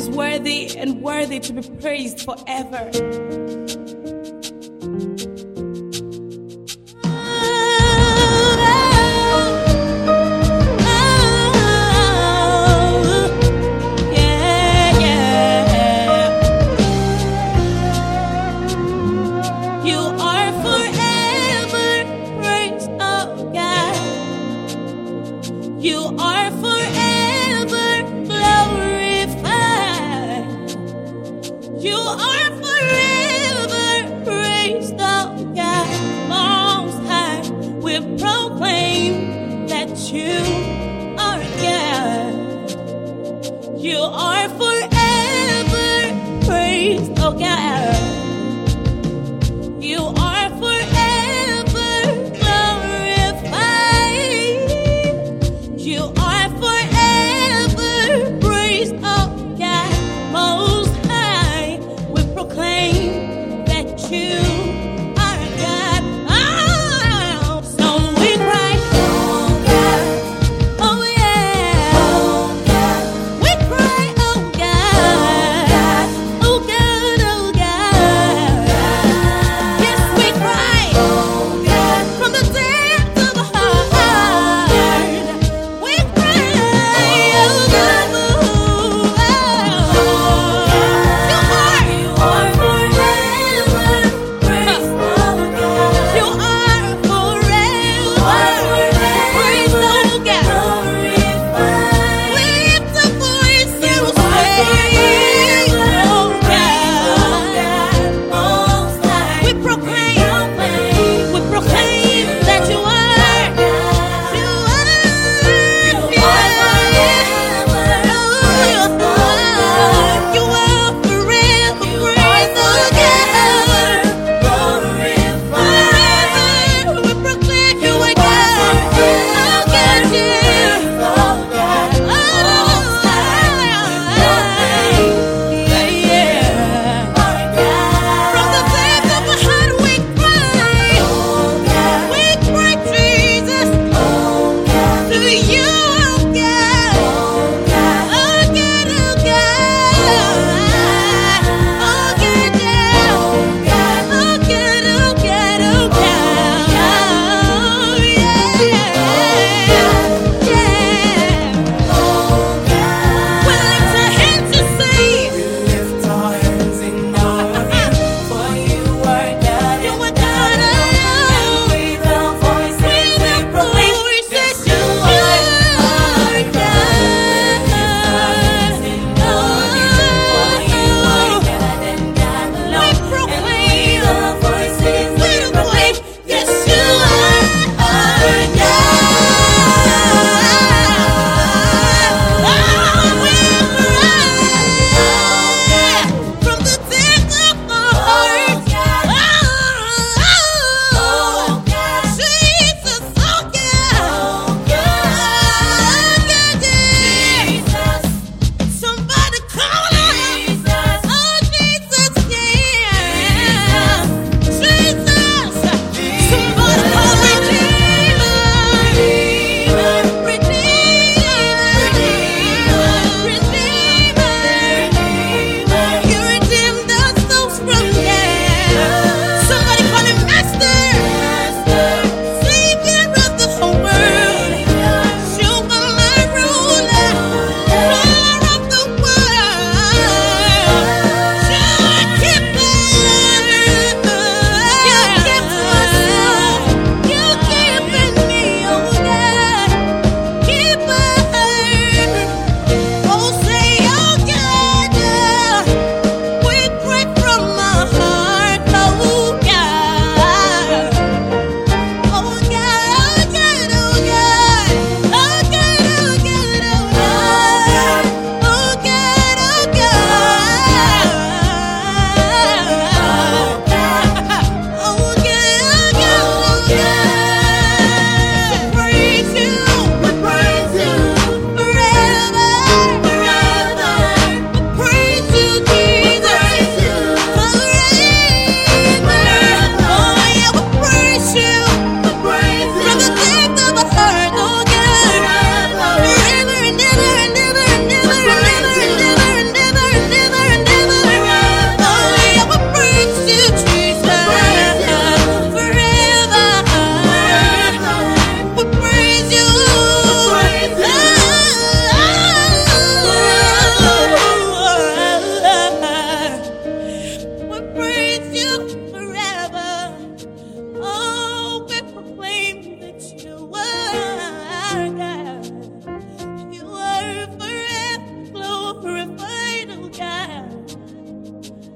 is worthy and worthy to be praised forever. You are forever glorified. You are forever praised, oh God, Most High. We proclaim that you are God. You are forever praised, oh God. You are forever glorified. You are forever praised, oh God, Most High. We proclaim that you are God. Oh, so we cry, oh God, oh yeah, oh God. We cry, oh God, oh God, oh God.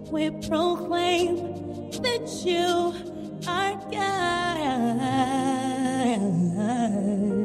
we proclaim that you are God.